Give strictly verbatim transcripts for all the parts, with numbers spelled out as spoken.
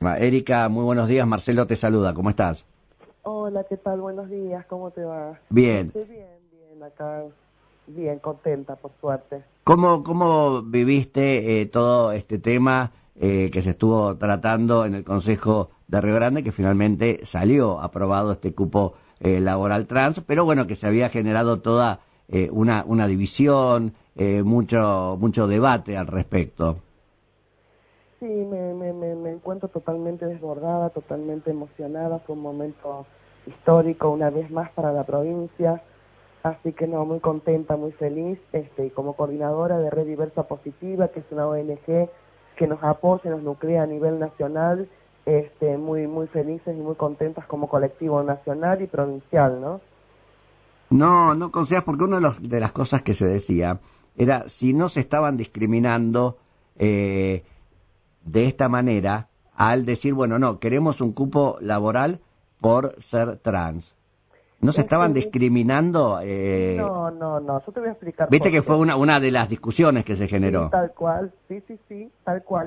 Erika, muy buenos días. Marcelo te saluda. ¿Cómo estás? Hola, ¿qué tal? Buenos días. ¿Cómo te va? Bien. Estoy bien, bien acá. Bien, contenta, por suerte. ¿Cómo, cómo viviste eh, todo este tema eh, que se estuvo tratando en el Consejo de Río Grande, que finalmente salió aprobado este cupo eh, laboral trans, pero bueno, que se había generado toda eh, una, una división, eh, mucho, mucho debate al respecto? Sí, me, me, me, me encuentro totalmente desbordada, totalmente emocionada. Fue un momento histórico, una vez más, para la provincia. Así que no, muy contenta, muy feliz. Este, y como coordinadora de Red Diversa Positiva, que es una O N G que nos apoya, nos nuclea a nivel nacional, este, muy, muy felices y muy contentas como colectivo nacional y provincial, ¿no? No, no consideras, porque una de, los, de las cosas que se decía era si no se estaban discriminando eh, de esta manera al decir, bueno, no, queremos un cupo laboral por ser trans. ¿No se Es que estaban mi- discriminando? Eh, no, no, no, yo te voy a explicar Viste por que fue qué. una, una de las discusiones que se Sí, generó. tal cual, sí, sí, sí, tal cual.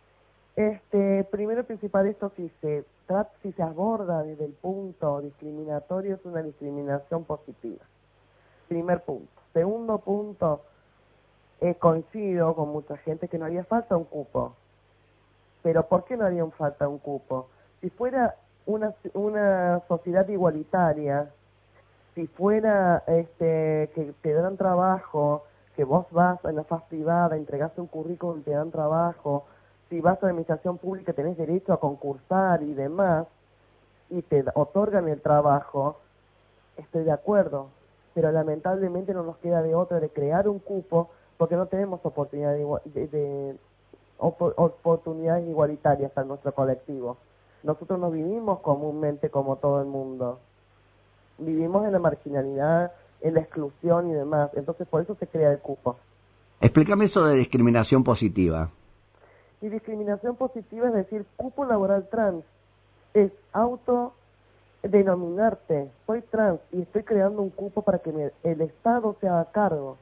Este, primero y principal, esto si se trata, si se aborda desde el punto discriminatorio, es una discriminación positiva. Primer punto. Segundo punto, eh, coincido con mucha gente que no haría falta un cupo. Pero ¿por qué no haría falta un cupo? Si fuera una, una sociedad igualitaria, si fuera este que te dan trabajo, que vos vas a la faz privada, entregás un currículum y te dan trabajo, si vas a la administración pública tenés derecho a concursar y demás, y te otorgan el trabajo, estoy de acuerdo, pero lamentablemente no nos queda de otra de crear un cupo porque no tenemos oportunidad de, igua- de- de opo- oportunidades igualitarias para nuestro colectivo. Nosotros no vivimos comúnmente como todo el mundo. Vivimos en la marginalidad, en la exclusión y demás. Entonces, por eso se crea el cupo. Explícame eso de discriminación positiva. Y discriminación positiva es decir, cupo laboral trans. Es autodenominarte. Soy trans y estoy creando un cupo para que me- el Estado se haga cargo.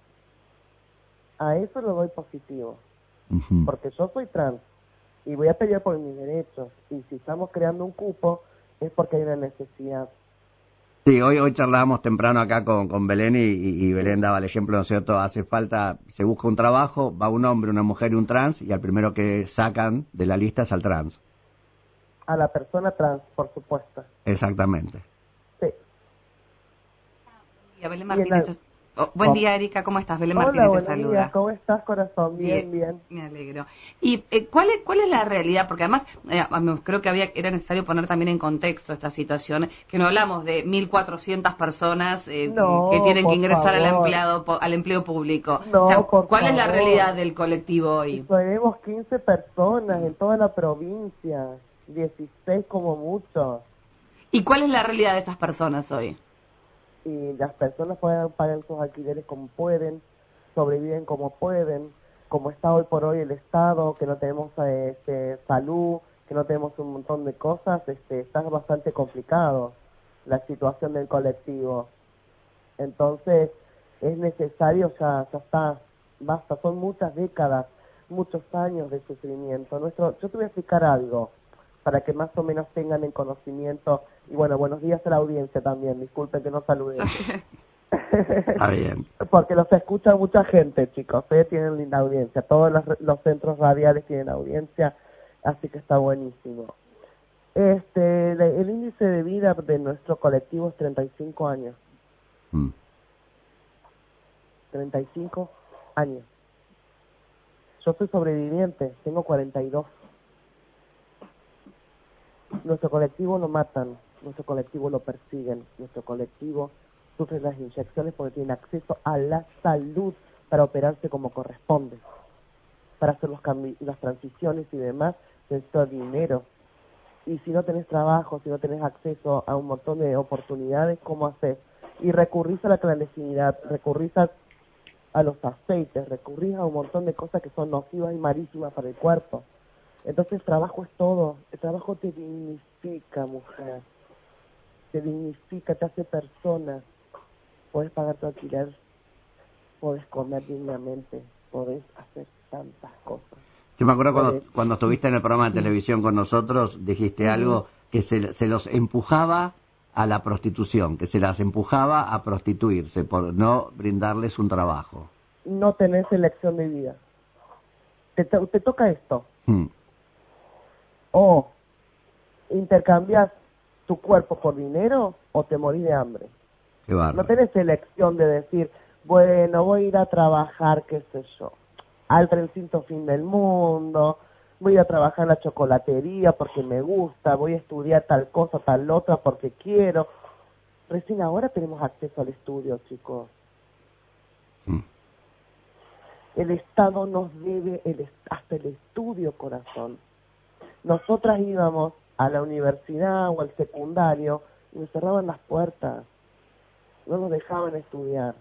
A eso lo doy positivo. Ujú. Porque yo soy trans y voy a pelear por mis derechos. Y si estamos creando un cupo, es porque hay una necesidad. Sí, hoy hoy charlábamos temprano acá con, con Belén y, y- y Belén Sí. daba el ejemplo, ¿no es cierto? Hace falta, se busca un trabajo, va un hombre, una mujer y un trans, y al primero que sacan de la lista es al trans. A la persona trans, por supuesto. Exactamente. Sí. Y a Belén Y en Martínez. la... te- oh, buen ¿Cómo? día, Erika, ¿cómo estás? Belén Hola, Martínez te buenos días, saluda. ¿cómo estás, corazón? Bien, Bien, bien. me alegro. ¿Y eh, cuál es cuál es la realidad? Porque además eh, a mí creo que había era necesario poner también en contexto esta situación, que no hablamos de mil cuatrocientas personas eh, que No, tienen que por ingresar al favor. empleado po- al empleo público. O sea, No, por ¿cuál es la realidad favor. del colectivo Si hoy? tenemos quince personas en toda la provincia, dieciséis como mucho, ¿Y cuál es la realidad de esas personas hoy? y las personas pueden pagar sus alquileres como pueden, sobreviven como pueden, como está hoy por hoy el Estado, que no tenemos eh, este, salud, que no tenemos un montón de cosas, este, está bastante complicado la situación del colectivo. Entonces, es necesario, ya, ya está, basta, son muchas décadas, muchos años de sufrimiento. Nuestro, yo te voy a explicar algo, para que más o menos tengan en conocimiento, y bueno, buenos días a la audiencia también, disculpen que no saludé. Está bien. Porque los escucha mucha gente, chicos, ustedes tienen linda audiencia, todos los, los centros radiales tienen audiencia, así que está buenísimo. Este, le- el índice de vida de nuestro colectivo es treinta y cinco años. Mm. treinta y cinco años. Yo soy sobreviviente, tengo cuarenta y dos. Nuestro colectivo lo matan, nuestro colectivo lo persiguen, nuestro colectivo sufre las inyecciones porque tiene acceso a la salud para operarse como corresponde, para hacer los cambi- las transiciones y demás, necesito dinero. Y si no tenés trabajo, si no tenés acceso a un montón de oportunidades, ¿cómo haces? Y recurrís a la clandestinidad, recurrís a a los aceites, recurrís a un montón de cosas que son nocivas y malísimas para el cuerpo. Entonces el trabajo es todo, el trabajo te dignifica, mujer, te dignifica, te hace persona, puedes pagar tu alquiler, puedes comer dignamente, podés hacer tantas cosas. Yo me acuerdo cuando, cuando estuviste en el programa de televisión con nosotros, dijiste algo que se, se los empujaba a la prostitución, que se las empujaba a prostituirse por no brindarles un trabajo. No tenés elección de vida. Te, te, te toca esto. Hmm. O intercambias tu cuerpo por dinero o te morís de hambre. Qué bárbaro. No tenés elección de decir, bueno, voy a ir a trabajar, qué sé yo, al trencito fin del mundo, voy a trabajar en la chocolatería porque me gusta, voy a estudiar tal cosa, tal otra porque quiero. Recién ahora tenemos acceso al estudio, chicos. Hmm. El Estado nos debe el, hasta el estudio, corazón. Nosotras íbamos a la universidad o al secundario y nos cerraban las puertas. No nos dejaban estudiar.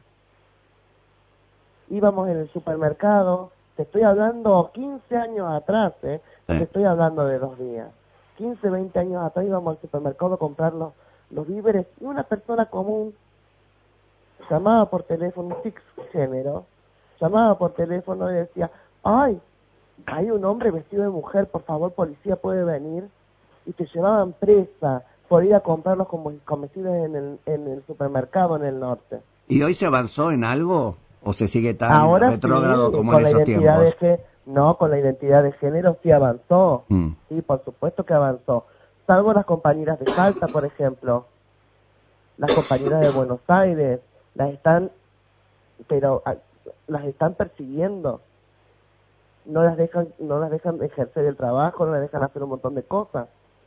Íbamos en el supermercado, te estoy hablando quince años atrás, ¿eh? Sí. Te estoy hablando de dos días. quince, veinte años atrás íbamos al supermercado a comprar los, los víveres y una persona común llamaba por teléfono, un género, llamaba por teléfono y decía, ay, hay un hombre vestido de mujer, por favor, policía, puede venir, y te llevaban presa por ir a comprarlos como convencidos en el, en el supermercado en el norte. ¿Y hoy se avanzó en algo o se sigue tan Ahora retrógrado sí, como con en la esos identidad tiempos? de ge- no, con la identidad de género sí avanzó. Mm. Sí, por supuesto que avanzó. Salvo las compañeras de Salta, por ejemplo. Las compañeras de Buenos Aires, las están, pero ah, las están persiguiendo. No las dejan, no las dejan ejercer el trabajo, no las dejan hacer un montón de cosas.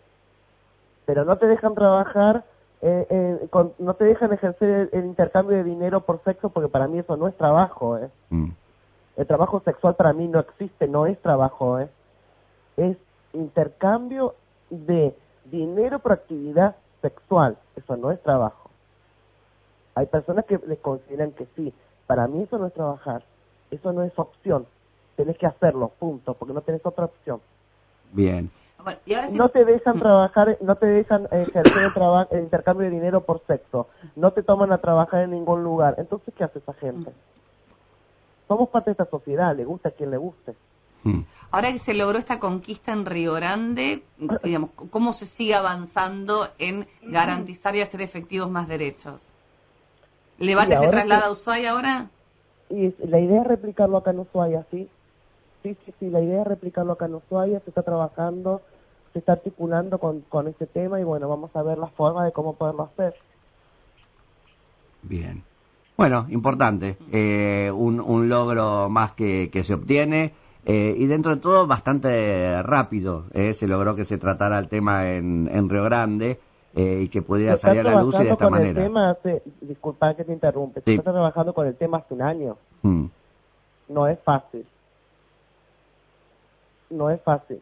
Pero no te dejan trabajar, eh, eh, con, no te dejan ejercer el, el intercambio de dinero por sexo, porque para mí eso no es trabajo, ¿eh? Mm. El trabajo sexual para mí no existe, no es trabajo, ¿eh? Es intercambio de dinero por actividad sexual, eso no es trabajo. Hay personas que le consideran que sí, para mí eso no es trabajar, eso no es opción, tenés que hacerlo, punto, porque no tenés otra opción. Bien. Bueno, y ahora sí- No te dejan trabajar, no te dejan ejercer el, traba- el intercambio de dinero por sexo, no te toman a trabajar en ningún lugar, entonces ¿qué hace esa gente? Somos parte de esta sociedad, le gusta a quien le guste. Mm. Ahora que se logró esta conquista en Río Grande, digamos, ¿cómo se sigue avanzando en garantizar y hacer efectivos más derechos? ¿El debate Y se ahora traslada que- a Ushuaia ahora? Y es- la idea es replicarlo acá en Ushuaia, ¿sí? Sí, sí, sí, la idea es replicarlo acá en Ushuaia, se está trabajando, se está articulando con, con este tema y bueno, vamos a ver la forma de cómo poderlo hacer. Bien. Bueno, importante. Eh, un, un logro más que, que se obtiene eh, y dentro de todo bastante rápido. Eh, se logró que se tratara el tema en, en Río Grande eh, y que pudiera Se está salir a la luz y de trabajando esta con manera. el tema hace, disculpa que te interrumpe, se Sí. está trabajando con el tema hace un año, Mm. no es fácil, no es fácil.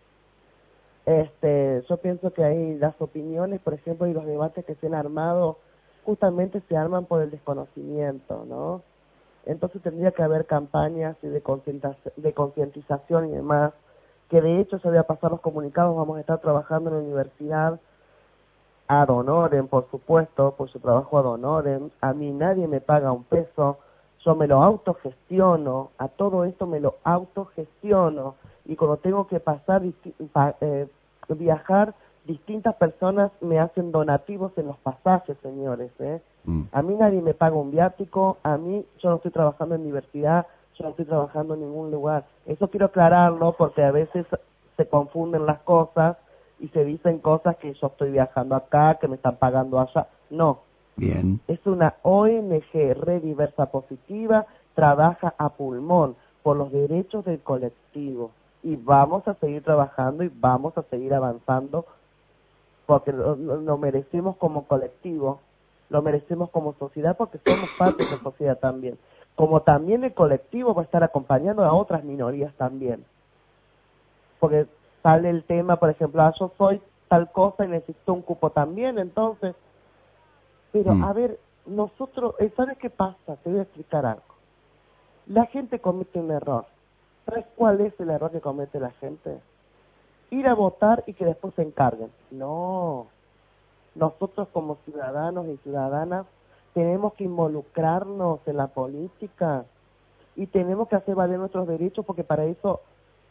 Este, yo pienso que ahí las opiniones, por ejemplo, y los debates que se han armado, justamente se arman por el desconocimiento, ¿no? Entonces tendría que haber campañas y de concientización, de concientización y demás, que de hecho se voy a pasar los comunicados, vamos a estar trabajando en la universidad ad honorem, por supuesto, por su trabajo ad honorem, a mí nadie me paga un peso, yo me lo autogestiono, a todo esto me lo autogestiono, y cuando tengo que pasar, disti- pa- eh, viajar, distintas personas me hacen donativos en los pasajes, señores, ¿eh? Mm. A mí nadie me paga un viático, a mí, yo no estoy trabajando en universidad, yo no estoy trabajando en ningún lugar. Eso quiero aclararlo porque a veces se confunden las cosas y se dicen cosas que yo estoy viajando acá, que me están pagando allá. No, Bien. es una O N G Rediversa Positiva, trabaja a pulmón por los derechos del colectivo y vamos a seguir trabajando y vamos a seguir avanzando porque lo, lo- lo merecemos como colectivo, lo merecemos como sociedad porque somos parte de la sociedad también. Como también el colectivo va a estar acompañando a otras minorías también. Porque sale el tema, por ejemplo, ah, yo soy tal cosa y necesito un cupo también, entonces... Pero, Mm. a ver, nosotros, eh, ¿sabes qué pasa? Te voy a explicar algo. La gente comete un error. ¿Sabes cuál es el error que comete la gente? Ir a votar y que después se encarguen. No. Nosotros como ciudadanos y ciudadanas tenemos que involucrarnos en la política y tenemos que hacer valer nuestros derechos porque para eso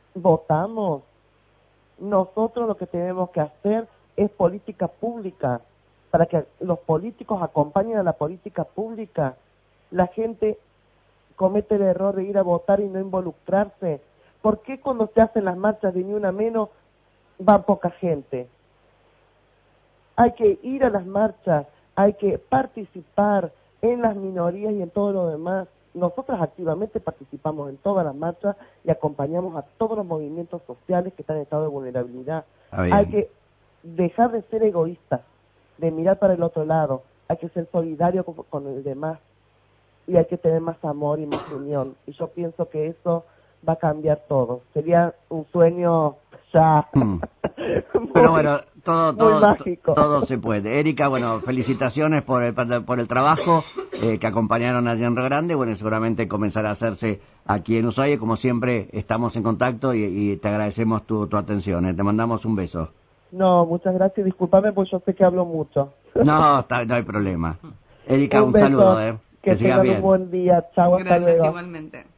votamos. Nosotros lo que tenemos que hacer es política pública, para que los políticos acompañen a la política pública. La gente comete el error de ir a votar y no involucrarse. ¿Por qué cuando se hacen las marchas de Ni Una Menos va poca gente? Hay que ir a las marchas, hay que participar en las minorías y en todo lo demás. Nosotros activamente participamos en todas las marchas y acompañamos a todos los movimientos sociales que están en estado de vulnerabilidad. Hay que dejar de ser egoístas, de mirar para el otro lado. Hay que ser solidario con, con el demás y hay que tener más amor y más unión. Y yo pienso que eso va a cambiar todo. Sería un sueño ya. Mm. muy, Pero bueno, todo todo, mágico. todo se puede. Erika, bueno, felicitaciones por el, por el trabajo eh, que acompañaron allí en Río Grande. Bueno, seguramente comenzará a hacerse aquí en Ushuaia. Como siempre, estamos en contacto y, y te agradecemos tu, tu atención. Eh. Te mandamos un beso. No, muchas gracias. Discúlpame, pues yo sé que hablo mucho. No, está, no hay problema. Erika, un, un beso, saludo. Eh. Que, que tengan un buen día. Chao, hasta luego. Igualmente.